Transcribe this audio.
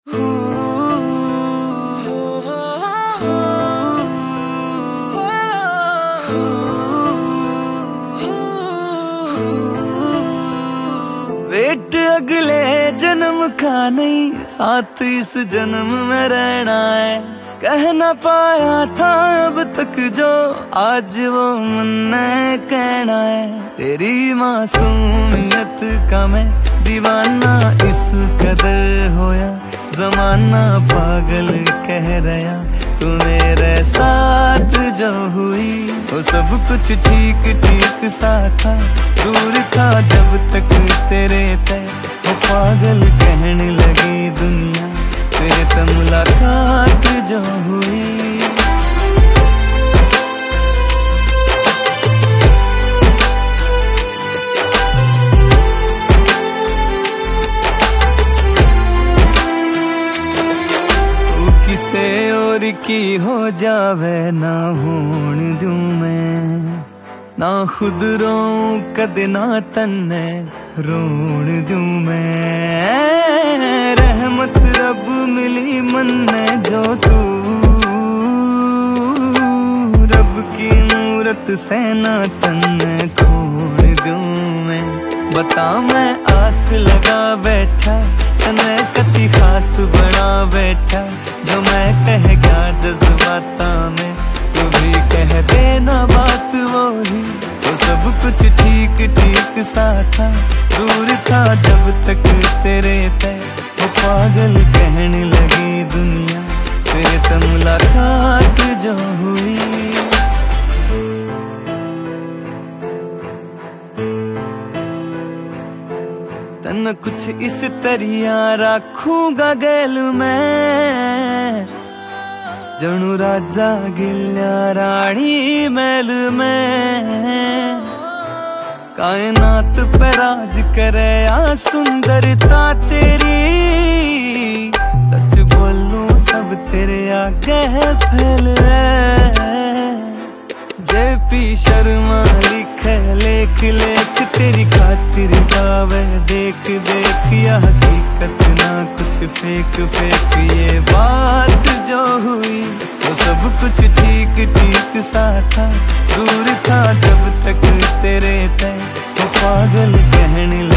Wait अगले जन्म का नहीं, साथ इस जन्म में रहना है। कह ना पाया था अब तक जो आज वो मन ने कहना है। तेरी मासूमियत का मैं दीवाना इस कदर होया, जमाना पागल कह रहा। तू मेरे साथ जो हुई वो सब कुछ ठीक ठीक सा था। दूर था जब तक तेरे तय, वो पागल कहने लगी दुनिया तेरे ते मुलाकात जो हुई। किसे और की हो जावे ना होण दूं मैं, ना खुद रोऊं कदे ना तन्ने रोण दूं मैं। रहमत रब मिली मन ने जो तू, रब की मूरत से ना तन्ने खोण दूं मैं। बता मैं आस लगा बैठा, तन्ने कति खास बना बैठा। जो मैं कह गया जज्बाता में, तू भी कह देना बात वही। वो सब कुछ ठीक ठीक सा था। दूर था जब तक तेरे तय, वो पागल कहने लगी दुनिया तेरे ते मुलाकात जो हुई। तन कुछ इस तरिया रखूंगा गैल में, जणू राजा गिल्या रानी महल में। कायनात पे राज करे आ सुंदरता तेरी, सच बोलूं सब तेरे आगे फैल। जेपी शर्मा लिखे लेख लेख तेरी खातिर गावे। देख देख यह हकीकत ना कुछ फेक फेक। ये बात जो हुई वो सब कुछ ठीक ठीक सा था। दूर था जब तक तेरे तय, वो पागल कहने लगा।